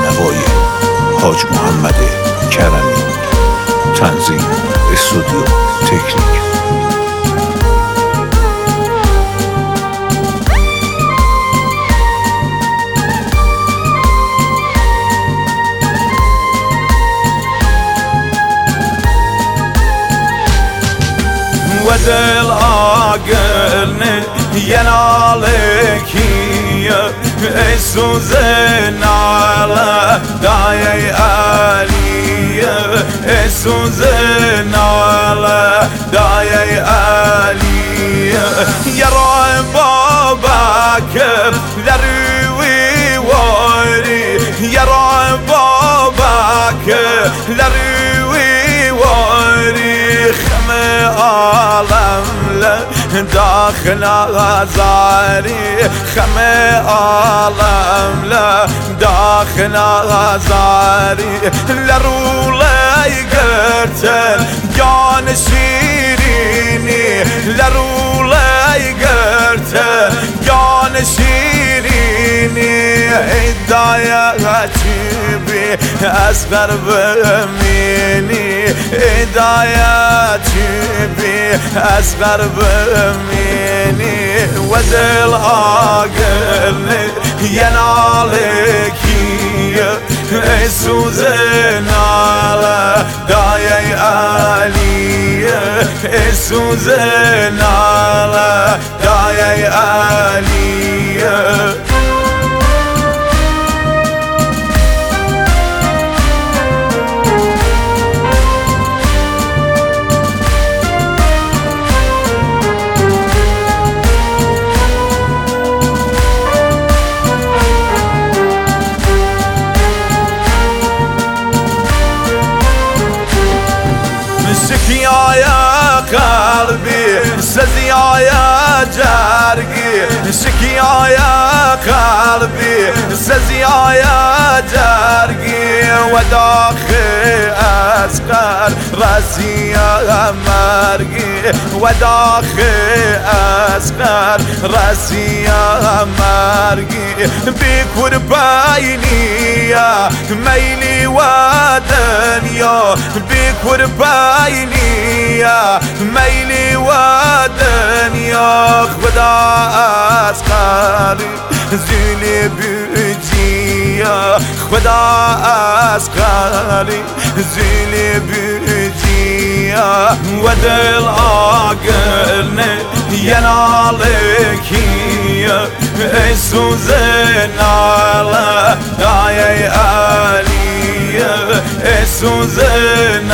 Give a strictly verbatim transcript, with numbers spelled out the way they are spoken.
نوای حاج محمد کرمی. تنظیم استودیو تکنیک. ودل عاقلني ينالك السوزن على داي آلي السوزن على داي آلي يا ربابك لروي واري يا ربابك لروي واري خم عالم داخل غزاري خم عالم لا داخل غزاري لرولي قرتل جان شيريني لرولي قرتل جان شيريني هدايا غتبي أصغر بميني هدايا تبي أصغر بميني ودل عاقلني ينالك السوزن على داي آلي السوزن على داي آلي يا قلبي سزي يا جارقي شكي يا قلبي سزي يا جارقي وداخي أسقر راسي يا مرقي وداخي أسقر راسي يا مرقي بيك وربايني يا ميلي ودنيا بيك وربايني يا ميلي ودنيا خدا أسقري زيلي بجيا خدا أسقري زيلي بجيا ودل عاقلني ينالك السوزن على داي آلي السوزن